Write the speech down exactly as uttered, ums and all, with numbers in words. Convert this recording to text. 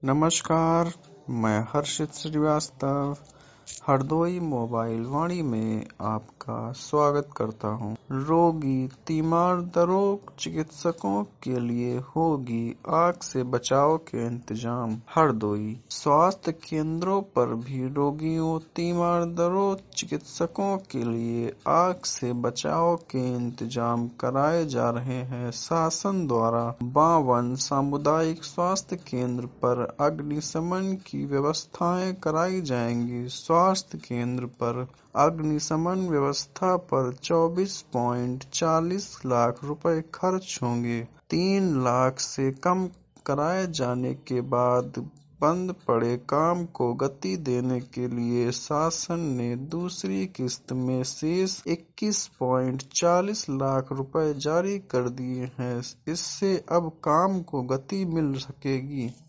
नमस्कार, मैं हर्षित श्रीवास्तव हरदोई मोबाइल वाणी में आपका स्वागत करता हूं। रोगी तीमार रोग चिकित्सकों के लिए होगी आग से बचाव के इंतजाम। हरदोई स्वास्थ्य केंद्रों पर भी रोगियों तीमार रोग चिकित्सकों के लिए आग से बचाव के इंतजाम कराए जा रहे हैं। शासन द्वारा बावन सामुदायिक स्वास्थ्य केंद्र पर अग्निशमन की व्यवस्थाएं कराई जाएंगी। स्वास्थ्य केंद्र पर अग्निशमन व्यवस्था पर चौबीस पॉइंट चालीस लाख रुपए खर्च होंगे। तीन लाख से कम कराए जाने के बाद बंद पड़े काम को गति देने के लिए शासन ने दूसरी किस्त में शेष इक्कीस पॉइंट चालीस लाख रुपए जारी कर दिए हैं। इससे अब काम को गति मिल सकेगी।